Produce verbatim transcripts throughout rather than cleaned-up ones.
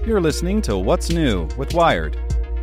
You're listening to What's New with Wired.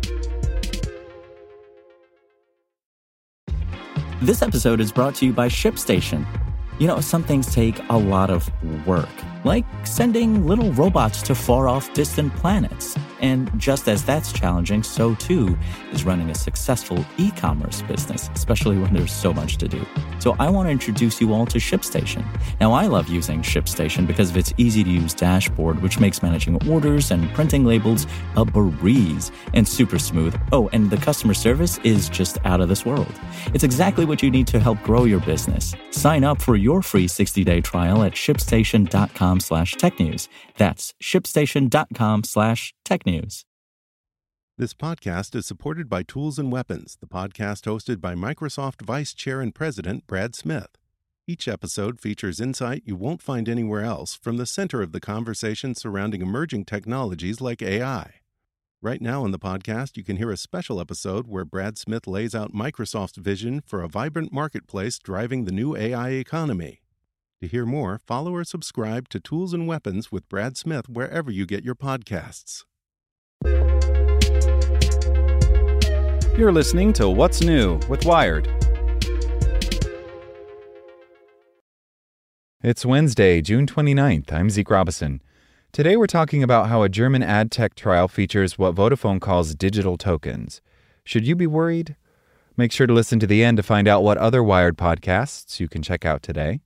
This episode is brought to you by ShipStation. You know, some things take a lot of work, like sending little robots to far-off distant planets. And just as that's challenging, so too is running a successful e-commerce business, especially when there's so much to do. So I want to introduce you all to ShipStation. Now, I love using ShipStation because of its easy-to-use dashboard, which makes managing orders and printing labels a breeze and super smooth. Oh, and the customer service is just out of this world. It's exactly what you need to help grow your business. Sign up for your free sixty-day trial at shipstation.com slash technews. That's shipstation.com slash technews. This podcast is supported by Tools and Weapons, the podcast hosted by Microsoft Vice Chair and President Brad Smith. Each episode features insight you won't find anywhere else from the center of the conversation surrounding emerging technologies like A I. Right now in the podcast, you can hear a special episode where Brad Smith lays out Microsoft's vision for a vibrant marketplace driving the new A I economy. To hear more, follow or subscribe to Tools and Weapons with Brad Smith wherever you get your podcasts. You're listening to What's New with Wired. It's Wednesday, June twenty-ninth. I'm Zeke Robison. Today we're talking about how a German ad tech trial features what Vodafone calls digital tokens. Should you be worried? Make sure to listen to the end to find out what other Wired podcasts you can check out today.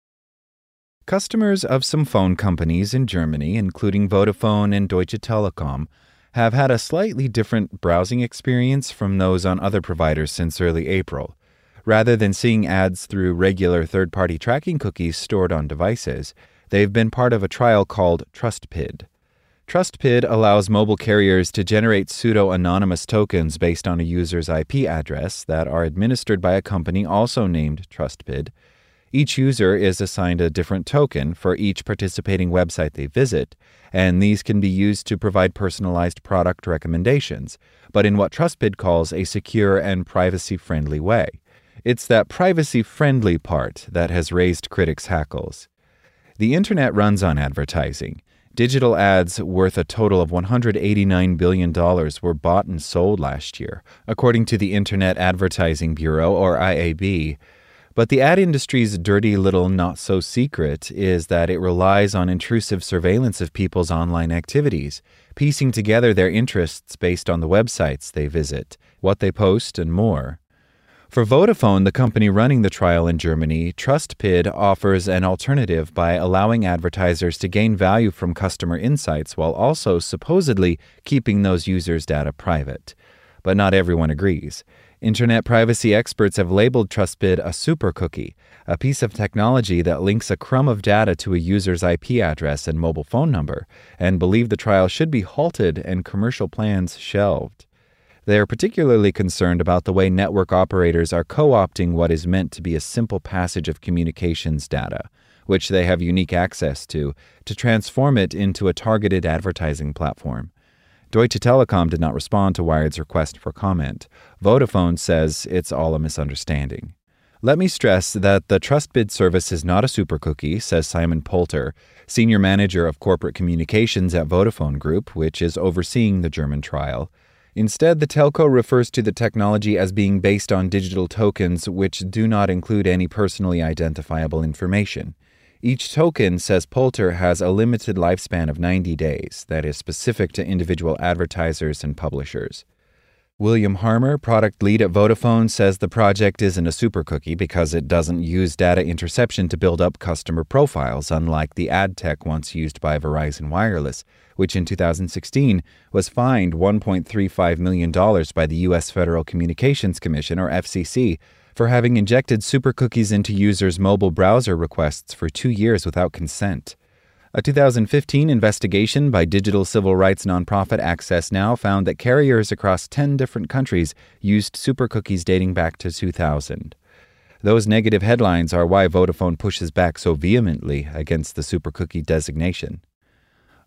Customers of some phone companies in Germany, including Vodafone and Deutsche Telekom, have had a slightly different browsing experience from those on other providers since early April. Rather than seeing ads through regular third-party tracking cookies stored on devices, they've been part of a trial called TrustPid. TrustPid allows mobile carriers to generate pseudo-anonymous tokens based on a user's I P address that are administered by a company also named TrustPid. Each user is assigned a different token for each participating website they visit, and these can be used to provide personalized product recommendations, but in what TrustPid calls a secure and privacy-friendly way. It's that privacy-friendly part that has raised critics' hackles. The internet runs on advertising. Digital ads worth a total of one hundred eighty-nine billion dollars were bought and sold last year, according to the Internet Advertising Bureau, or I A B. But the ad industry's dirty little not-so-secret is that it relies on intrusive surveillance of people's online activities, piecing together their interests based on the websites they visit, what they post, and more. For Vodafone, the company running the trial in Germany, TrustPid offers an alternative by allowing advertisers to gain value from customer insights while also supposedly keeping those users' data private. But not everyone agrees. Internet privacy experts have labeled TrustPid a super cookie, a piece of technology that links a crumb of data to a user's I P address and mobile phone number, and believe the trial should be halted and commercial plans shelved. They are particularly concerned about the way network operators are co-opting what is meant to be a simple passage of communications data, which they have unique access to, to transform it into a targeted advertising platform. Deutsche Telekom did not respond to Wired's request for comment. Vodafone says it's all a misunderstanding. Let me stress that the TrustPid service is not a super cookie, says Simon Polter, senior manager of corporate communications at Vodafone Group, which is overseeing the German trial. Instead, the telco refers to the technology as being based on digital tokens which do not include any personally identifiable information. Each token, says Polter, has a limited lifespan of ninety days that is specific to individual advertisers and publishers. William Harmer, product lead at Vodafone, says the project isn't a super cookie because it doesn't use data interception to build up customer profiles, unlike the ad tech once used by Verizon Wireless, which in two thousand sixteen was fined one point three five million dollars by the U S Federal Communications Commission, or F C C, for having injected super cookies into users' mobile browser requests for two years without consent. A two thousand fifteen investigation by digital civil rights nonprofit Access Now found that carriers across ten different countries used super cookies dating back to two thousand. Those negative headlines are why Vodafone pushes back so vehemently against the super cookie designation.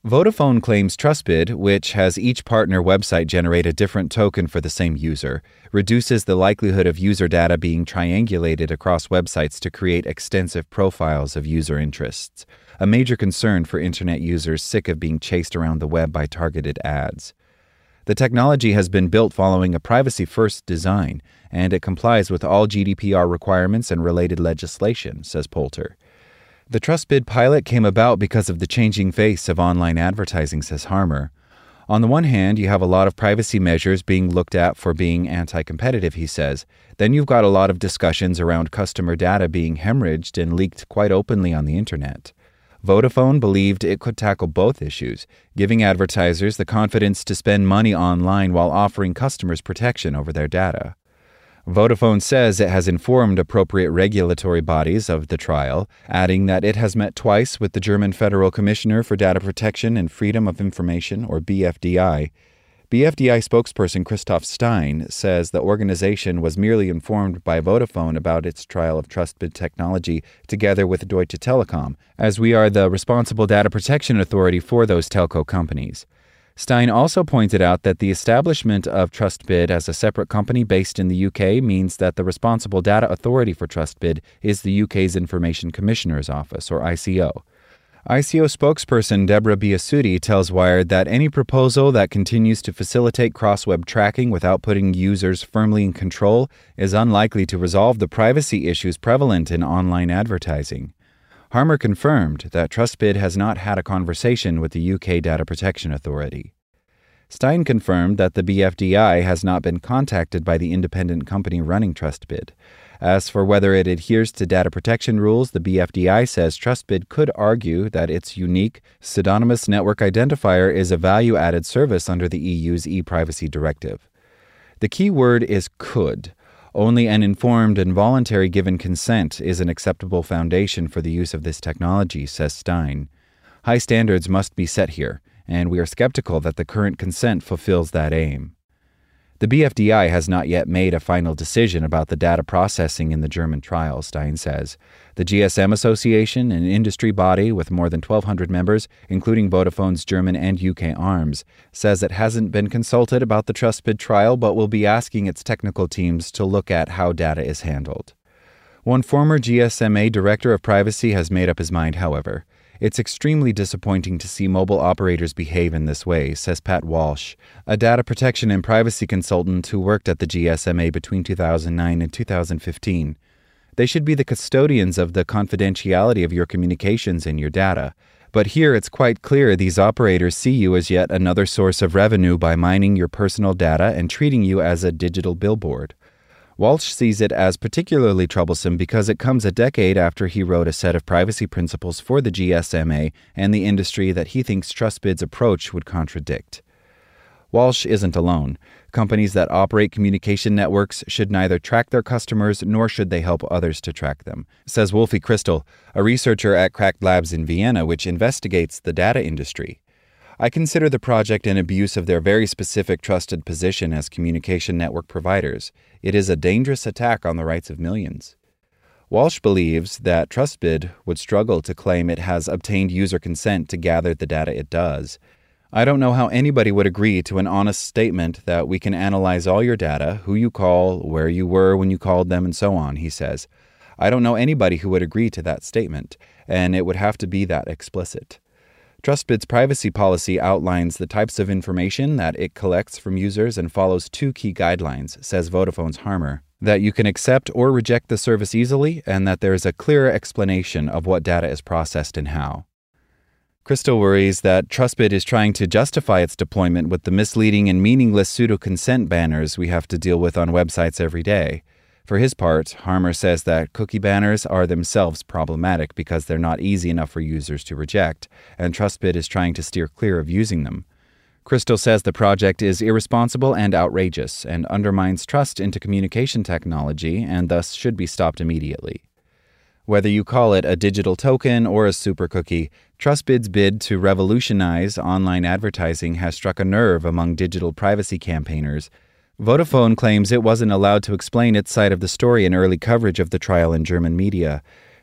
Vodafone claims TrustBid, which has each partner website generate a different token for the same user, reduces the likelihood of user data being triangulated across websites to create extensive profiles of user interests, a major concern for internet users sick of being chased around the web by targeted ads. The technology has been built following a privacy-first design, and it complies with all G D P R requirements and related legislation, says Poulter. The TrustBid pilot came about because of the changing face of online advertising, says Harmer. On the one hand, you have a lot of privacy measures being looked at for being anti-competitive, he says. Then you've got a lot of discussions around customer data being hemorrhaged and leaked quite openly on the internet. Vodafone believed it could tackle both issues, giving advertisers the confidence to spend money online while offering customers protection over their data. Vodafone says it has informed appropriate regulatory bodies of the trial, adding that it has met twice with the German Federal Commissioner for Data Protection and Freedom of Information, or B F D I. B F D I spokesperson Christoph Stein says the organization was merely informed by Vodafone about its trial of TrustBid technology together with Deutsche Telekom, as we are the responsible data protection authority for those telco companies. Stein also pointed out that the establishment of TrustBid as a separate company based in the U K means that the responsible data authority for TrustBid is the U K's Information Commissioner's Office, or I C O. I C O spokesperson Deborah Biasuti tells Wired that any proposal that continues to facilitate cross-web tracking without putting users firmly in control is unlikely to resolve the privacy issues prevalent in online advertising. Harmer confirmed that TrustBid has not had a conversation with the U K Data Protection Authority. Stein confirmed that the B F D I has not been contacted by the independent company running TrustBid. As for whether it adheres to data protection rules, the B F D I says TrustBid could argue that its unique, pseudonymous network identifier is a value-added service under the E U's e-privacy directive. The key word is could. Only an informed and voluntary given consent is an acceptable foundation for the use of this technology, says Stein. High standards must be set here, and we are skeptical that the current consent fulfills that aim. The B F D I has not yet made a final decision about the data processing in the German trial, Stein says. The G S M Association, an industry body with more than twelve hundred members, including Vodafone's German and U K arms, says it hasn't been consulted about the TrustBid trial but will be asking its technical teams to look at how data is handled. One former G S M A director of privacy has made up his mind, however. It's extremely disappointing to see mobile operators behave in this way, says Pat Walsh, a data protection and privacy consultant who worked at the G S M A between two thousand nine and two thousand fifteen. They should be the custodians of the confidentiality of your communications and your data. But here it's quite clear these operators see you as yet another source of revenue by mining your personal data and treating you as a digital billboard. Walsh sees it as particularly troublesome because it comes a decade after he wrote a set of privacy principles for the G S M A and the industry that he thinks TrustBid's approach would contradict. Walsh isn't alone. Companies that operate communication networks should neither track their customers nor should they help others to track them, says Wolfie Crystal, a researcher at Cracked Labs in Vienna which investigates the data industry. I consider the project an abuse of their very specific trusted position as communication network providers. It is a dangerous attack on the rights of millions. Walsh believes that TrustBid would struggle to claim it has obtained user consent to gather the data it does. I don't know how anybody would agree to an honest statement that we can analyze all your data, who you call, where you were when you called them, and so on, he says. I don't know anybody who would agree to that statement, and it would have to be that explicit. TrustBid's privacy policy outlines the types of information that it collects from users and follows two key guidelines, says Vodafone's Harmer, that you can accept or reject the service easily and that there is a clear explanation of what data is processed and how. Crystal worries that TrustBid is trying to justify its deployment with the misleading and meaningless pseudo-consent banners we have to deal with on websites every day. For his part, Harmer says that cookie banners are themselves problematic because they're not easy enough for users to reject, and TrustBid is trying to steer clear of using them. Crystal says the project is irresponsible and outrageous and undermines trust into communication technology and thus should be stopped immediately. Whether you call it a digital token or a super cookie, TrustBid's bid to revolutionize online advertising has struck a nerve among digital privacy campaigners. Vodafone claims it wasn't allowed to explain its side of the story in early coverage of the trial in German media.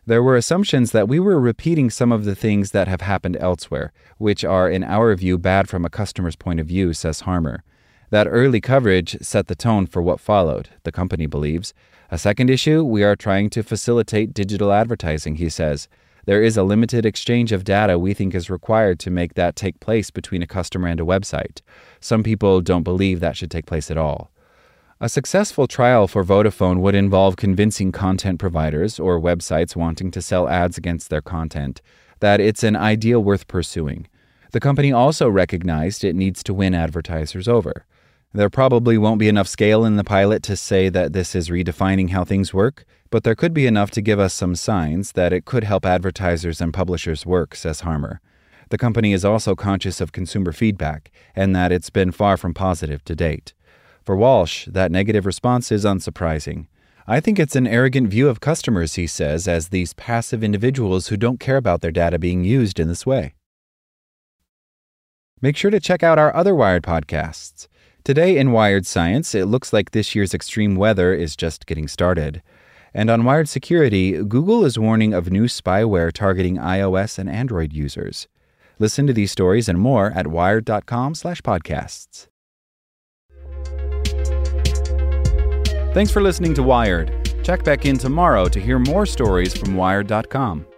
There were assumptions that we were repeating some of the things that have happened elsewhere, which are, in our view, bad from a customer's point of view, says Harmer. That early coverage set the tone for what followed, the company believes. A second issue, we are trying to facilitate digital advertising, he says. There is a limited exchange of data we think is required to make that take place between a customer and a website. Some people don't believe that should take place at all. A successful trial for Vodafone would involve convincing content providers or websites wanting to sell ads against their content that it's an ideal worth pursuing. The company also recognized it needs to win advertisers over. There probably won't be enough scale in the pilot to say that this is redefining how things work, but there could be enough to give us some signs that it could help advertisers and publishers work, says Harmer. The company is also conscious of consumer feedback and that it's been far from positive to date. For Walsh, that negative response is unsurprising. I think it's an arrogant view of customers, he says, as these passive individuals who don't care about their data being used in this way. Make sure to check out our other Wired podcasts. Today in Wired Science, it looks like this year's extreme weather is just getting started. And on Wired Security, Google is warning of new spyware targeting iOS and Android users. Listen to these stories and more at wired.com slash podcasts. Thanks for listening to Wired. Check back in tomorrow to hear more stories from Wired dot com.